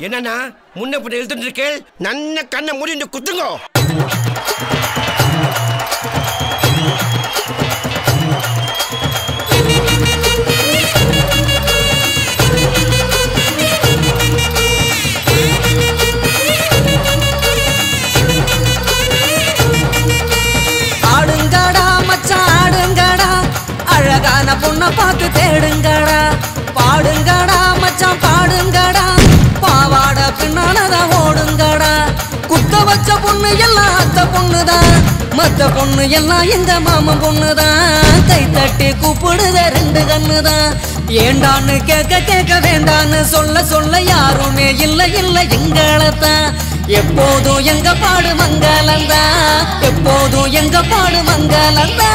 என்னன்னா முன்ன பின்ன எழுத்துட்டு இருக்கேன். நன்ன கண்ணை மூடி குத்துங்க. ஆடுங்கடா மச்சான் ஆடுங்கடா, அழகான பொண்ணை பார்த்து தேடுங்கடா. பாடுங்கடா மச்சான் பாடுங்கடா, பாவாட பின்னாலதான் ஓடுங்கடா. குத்த வச்ச பொண்ணு எல்லாம் அத்த பொண்ணுதான், மத்த பொண்ணு எல்லாம் எங்க மாமன் பொண்ணுதான். கை தட்டி கூப்பிடுத ரெண்டு கண்ணுதான். ஏண்டான்னு கேட்க கேட்க வேண்டான்னு சொல்ல சொல்ல யாருமே இல்ல இல்ல எங்களத்தான். எப்போதும் எங்க பாடு மங்களந்தா, எப்போதும் எங்க பாடு மங்களந்தா.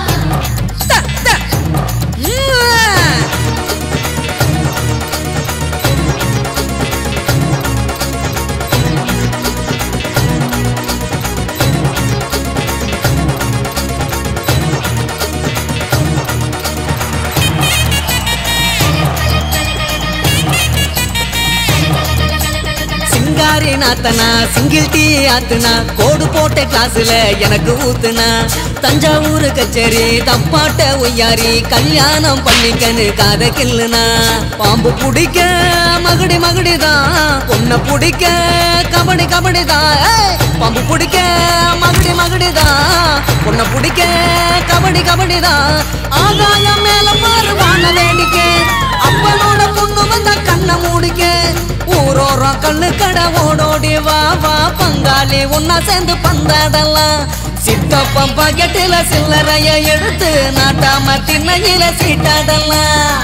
நாத்தனா சிங்கிள் டீ ஆத்துனா, கோடு போட்ட கிளாஸ்ல எனக்கு ஊத்துனா. தஞ்சாவூர் கச்சேரி தப்பாட்ட ஒய்யாரி, கல்யாணம் பண்ணிக்கன்னு காத கில்லுனா. பாம்பு பிடிக்க மகுடி மகுடிதான், பொண்ணை பிடிக்க கபடி கபடிதான். பாம்பு பிடிக்க மகுடி மகுடிதான், பொண்ணை பிடிக்க கபடி கபடிதான். ஆகாயம் மேல மாறுவான வேடிக்கை, அப்பனோட பொண்ணு வந்த கண்ணை மூடிக்க. ஊரோரம் கண்ணு கடை ஓடோடி வா வா பங்காளி ஒன்னா சேர்ந்து பந்தாடலாம். சித்தப்பம் பாக்கெட்டில சில்லறைய எடுத்து நாட்டாம திண்ணையில சீட்டாடலாம்.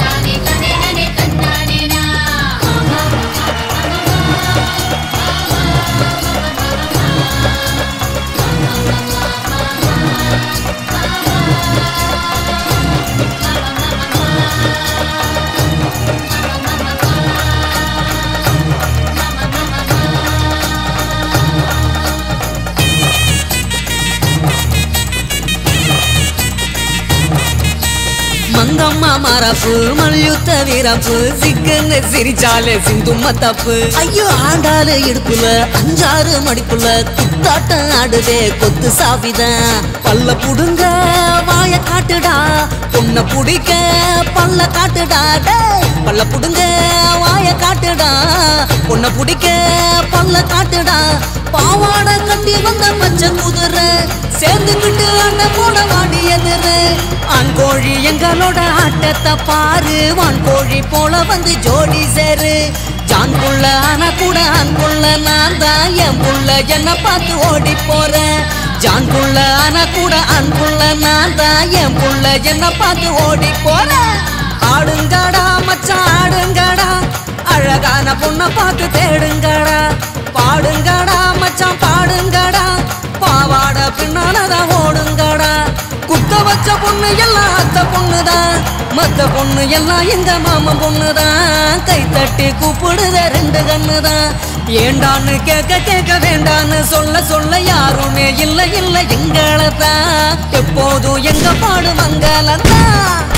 மங்கம்மா மரப்பு மல்யுத்த வீரப்பு, சிக்கன்னு சிரிச்சாலே சிந்தும்ம தப்பு. ஐயோ ஆண்டாளு இடுப்புல அஞ்சாறு மடிப்புல, குத்தாட்டம் ஆடுதே கொத்து சாவிதான். பல்ல புடுங்க வாய காட்டுடா, பொண்ணை புடிக்க பல்ல காட்டுடா. பல்ல புடுங்க வாய காட்டுடா, பொண்ணை புடிக்க பல்ல காட்டுடா. பாவாட கட்டி வந்த பச்சை குதிரை சேர்ந்துக்கிட்டு அண்ணன் போட வாடி எதிரு. ஆண் கோழி எங்களோட ஆட்டத்தை பாரு, வான் கோழி போல வந்து ஜோடி சேரு. ஜான் புள்ள ஆனா கூட ஆண் புள்ள நான் தான், என் புள்ள என்ன பார்த்து ஓடி போறேன். ஜான் புள்ள ஆனா கூட ஆண் புள்ள நான் தான், என் புள்ள என்ன பார்த்து ஓடி போறேன். ஆடுங்கடா மச்சான் ஆடுங்கடா, அழகான பொண்ணை பார்த்து தேடுங்கடா. பாடுங்கடா மச்சான் பாடுங்கடா, பாவாட பின்னாலதான் ஓடுங்கடா. குத்த வச்ச பொண்ணு எல்லாம் அத்த பொண்ணுதான், மத்த பொண்ணு எல்லாம் எங்க மாமன் பொண்ணுதான். கை தட்டி கூப்பிடுத ரெண்டு கண்ணுதான். ஏண்டான்னு கேட்க கேட்க வேண்டான்னு சொல்ல சொல்ல யாருமே இல்ல இல்ல எங்களத்தான். எப்போதும் எங்க பாடு மங்களத்தான்.